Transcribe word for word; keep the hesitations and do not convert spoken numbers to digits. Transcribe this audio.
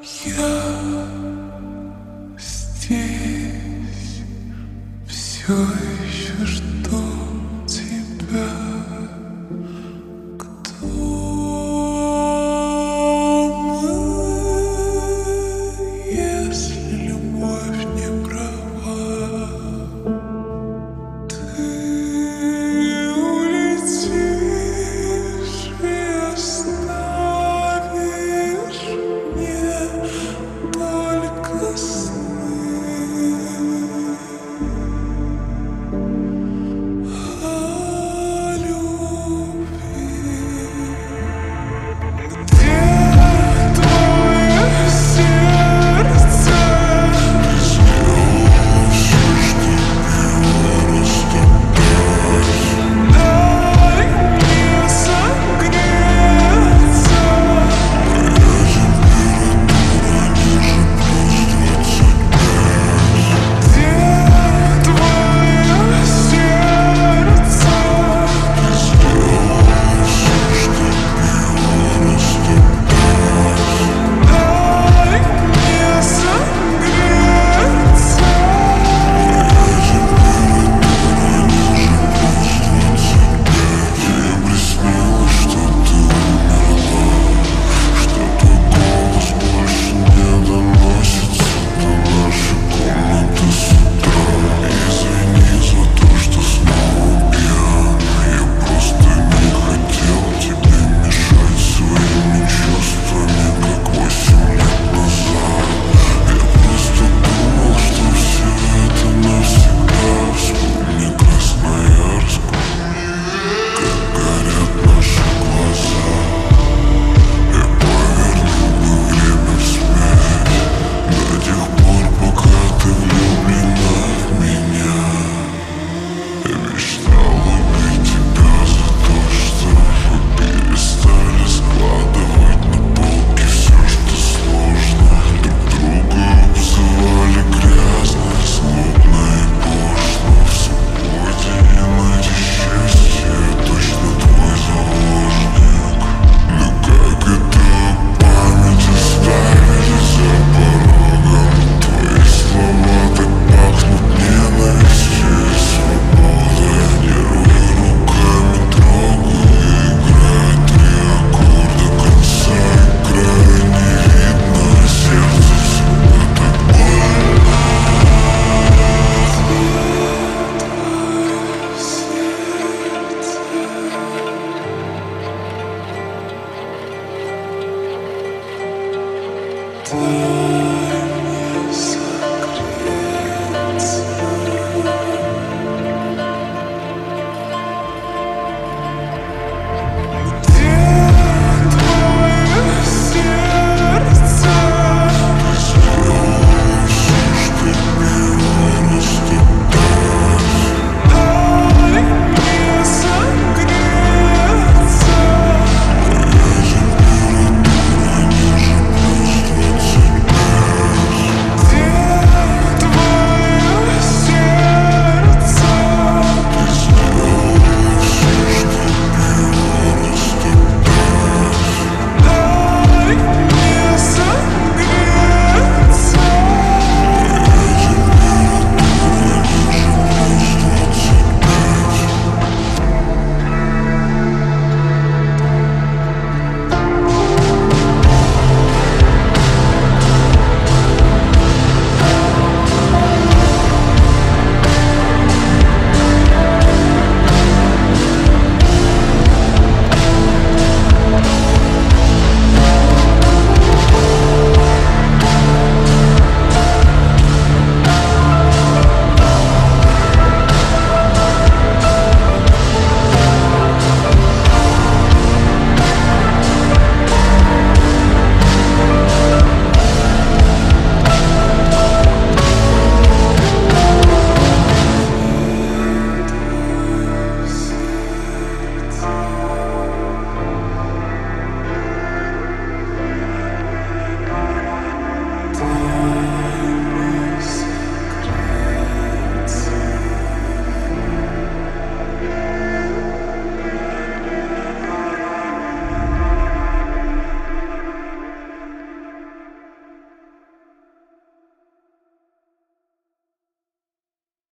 Я здесь все еще жду тебя. Кто мы, если любовь не права? Ты улетишь и оставишь мне только сны о любви. Где твое сердце? Дай мне согреться. Где твое сердце? Дай мне согреться. Мне приснилось, что ты умерла, что твой голос больше не доносится до нашей комнаты с утра. Извини за то, что снова пьян. Я просто не хотел тебе мешать своими чувствами, как восемь лет назад. Я просто думал, что все это навсегда. Вспомни Красноярск, как горят наши глаза. Я повернул бы время вспять до тех пор, пока ты влюблена в меня. Я мечтал убить тебя за то, что вы перестали складывать на полке все, что сложно. Друг друга обзывали грязно, злобно и пошло. В субботе не найти счастья, я точно твой заложник. Но как это память оставили за порогом? Твои слова так пахнут ненавистью и свободой. Нервы руками трогаю, играет три аккорда, конца и края не видно, а сердце всегда так больно. Дай